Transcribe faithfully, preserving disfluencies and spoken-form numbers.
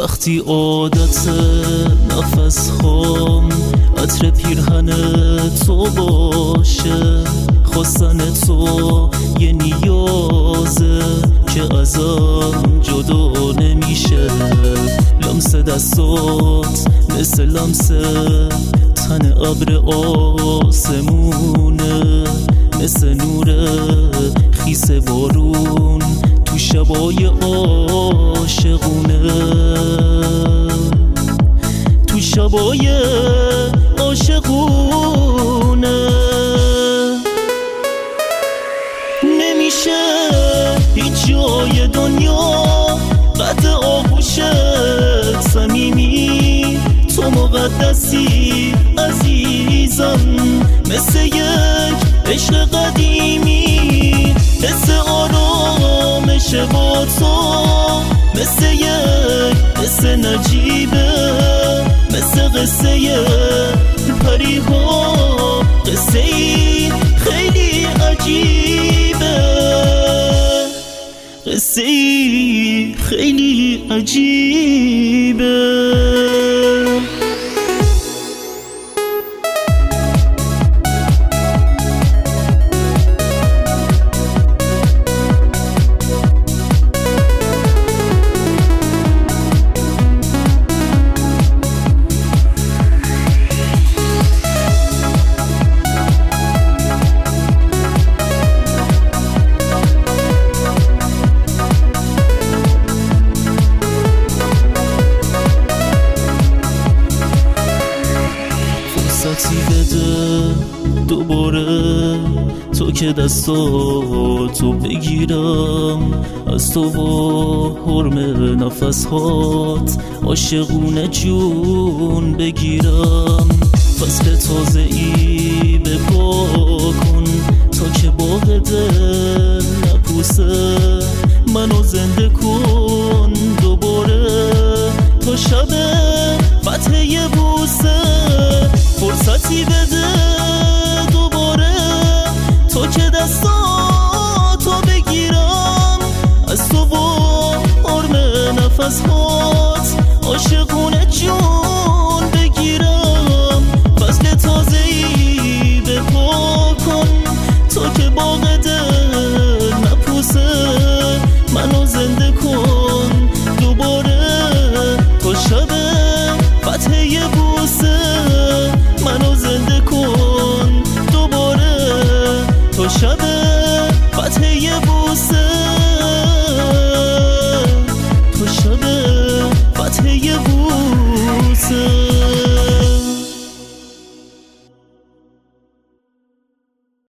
وقتی عادت نفس خام عطر پیرهن تو باشه، خواستن تو یه نیازه که ازم جدا نمیشه. لمس دستات مثل لمس تن ابر آسمونه، مثل نور خیس بارون تو شبای عاشقونه، تو شبای عاشقونه. نمیشه هیچ جای دنیا قد آغوشت صمیمی، تو مقدسی عزیزم مثل یک عشق قدیمی. حس آرامش با تو مثل یک حس نجیبه، مثل قصه پریها، قصه ای خیلی عجیبه، قصه ای خیلی عجیبه. فرصتی بده دوباره تو که دستاتو بگیرم از تو با حرم نفس هات عاشقونه جون بگیرم. فصل تازه ای به پا کن تا که باغ دل نپوسه، منو زنده کن دوباره تا شب فتح یه بوسه. فرصتی بده دوباره تو که دستاتو بگیرم از تو با حرم نفس هات عاشقونه جون بگیرم. فصل تازه ای به پا کن تا که باغ دل نپوسه، منو زنده کن دوباره تا شب فتح یه بوسه. منو زنده کن دوباره تا شب فتح یه بوسه، تا شب فتح یه بوسه.